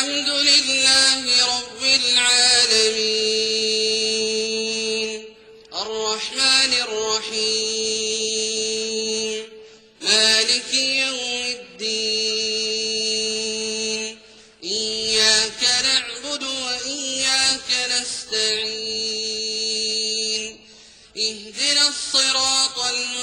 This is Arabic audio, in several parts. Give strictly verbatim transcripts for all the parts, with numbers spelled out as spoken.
الحمد لله رب العالمين الرحمن الرحيم مالك يوم الدين إياك نعبد وإياك نستعين اهدنا الصراط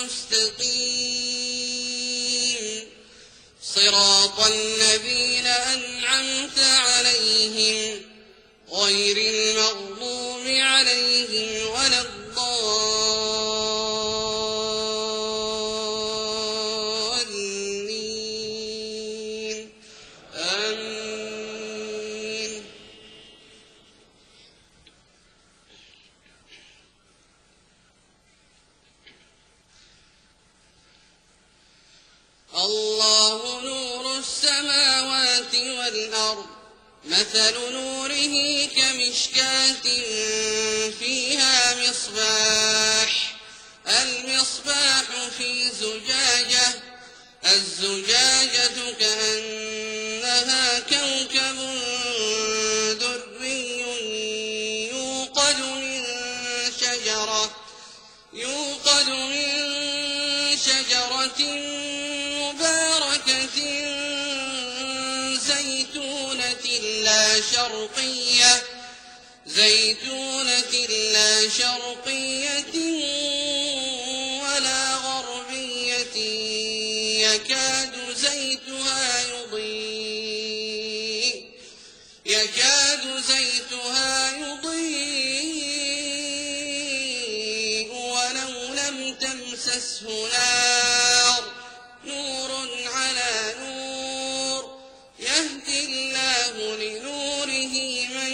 المستقيم صراط الذين أنعمت عليهم غير المغضوب عليهم ولا الضالين آمين. الله نور السماوات والأرض مثل نوره كمشكاة فيها مصباح المصباح في زجاجة الزجاجة كأنها كوكب دري يوقد من شجرة يوقد من شجرة مباركة زيتونة لا شرقية زيتونة لا شرقية ولا غربية يكاد زيتها يضيء يكاد زيتها يضيء ولو لم تمسسه نار نور على نور يهدي الله لنوره من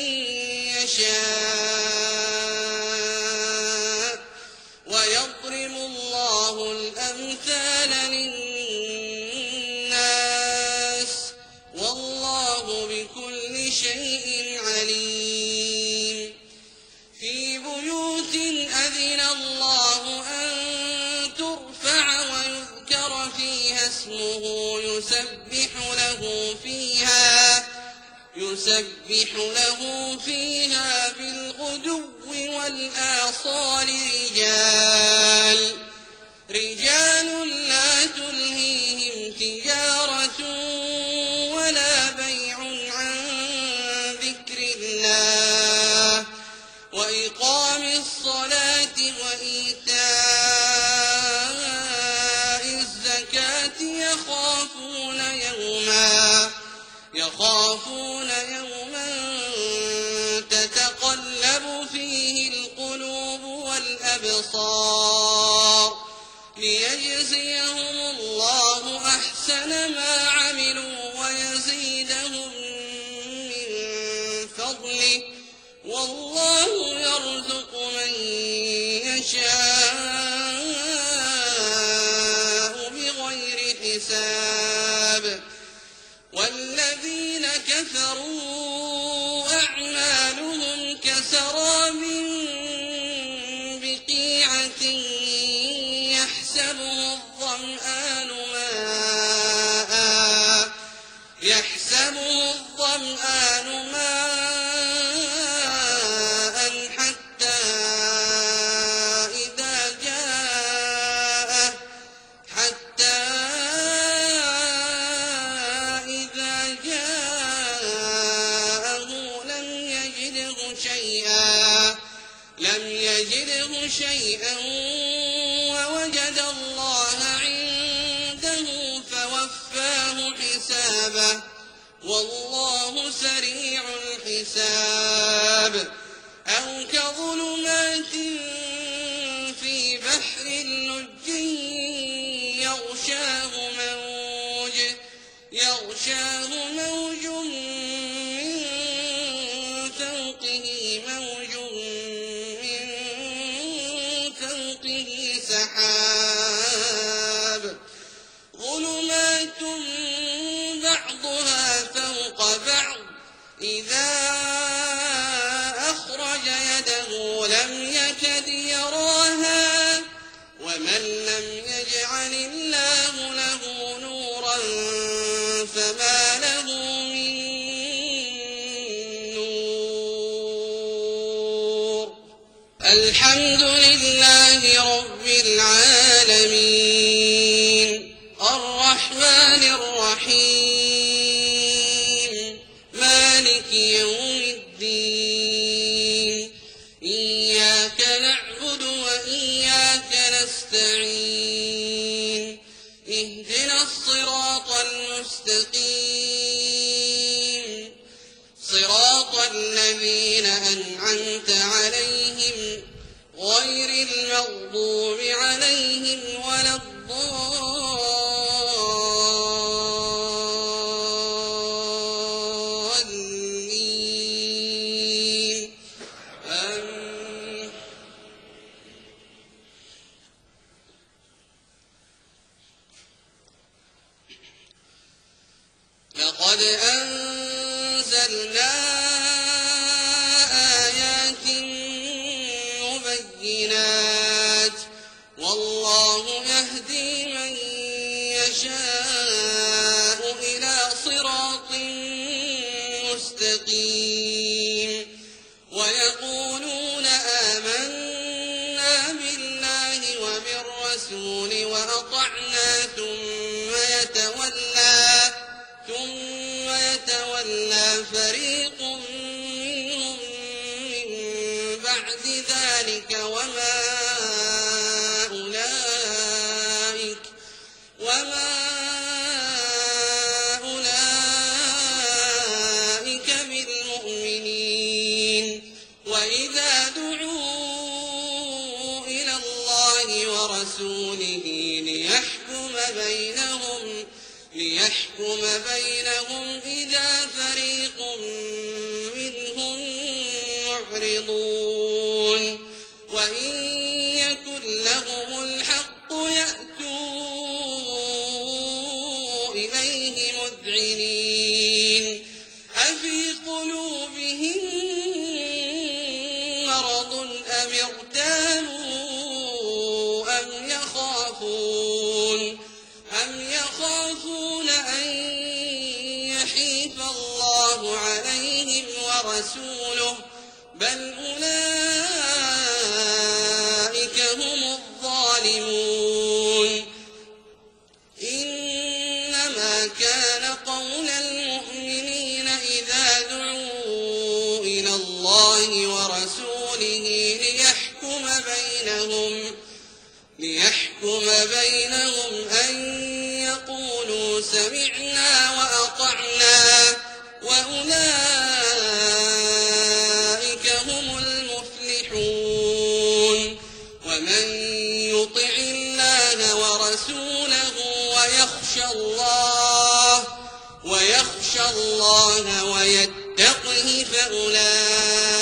يشاء ويضرب الله الأمثال للناس والله بكل شيء عليم. في بيوت أذن الله أن ترفع ويذكر فيها اسمه يسبح له فيها يسبح له فيها بالغدو والآصال رجال رجال لا تلهيهم تجارة ولا بيع عن ذكر الله وإقام الصلاة وإيتاء الزكاة يخافون يوما يخافون يوما تتقلب فيه القلوب والأبصار ليجزيهم الله أحسن ما عملوا ويزيدهم من فضله والله يرزق من يشاء بغير حساب. والذين كفروا أعمالهم كسراب بقيعة يحسبه الظمآن ماء يحسبه الظمآن ماء حتى إذا جاءه حتى إذا جاءه لم يجده شيئا لم يجده شيئا ووجد الله عنده فوفاه حسابه والله سريع الحساب. أو كظلمات في بحر لجي يغشاه موج يغشاه موج من فوقه موج من فوقه سحاب ظلمات بعضها فوق بعض إذا أخرج يده لم يكد يراها ومن لم يجعل الله له نورا فما له من الحمد لله رب العالمين الرحمن الرحيم مالك يوم الدين إياك نعبد وإياك نستعين اهدنا الصراط المستقيم صراط الذين أنعمت عليهم غير المغضوب عليهم ولا الضالين آمين. لقد أنزلنا آيات مبينات والله يهدي من يشاء إلى صراط مستقيم ويقولون آمنا بالله وبالرسول وأطعنا ثم يتولى ثم يتولى فريق منهم من بعد ذلك وما أولئك وما أولئك بالمؤمنين وإذا دعوا إلى الله ورسوله ليحكم بينهم ليحكم بينهم إذا فريق منهم معرضون وإن يكن لهم الحق يأتوا إليه مذعنين أفي قلوبهم مرض أم ارتابوا أم يخافون أم يخافون أن يحيف الله عليهم ورسوله بل أولئك هم الظالمون إنما كان قول المؤمنين إذا دعوا إلى الله ورسوله ليحكم بينهم ليحكم بينهم أن يقولوا سمعنا وأطعنا وأولئك هم المفلحون ومن يطع الله ورسوله ويخشى الله ويخشى الله ويتقه فأولئك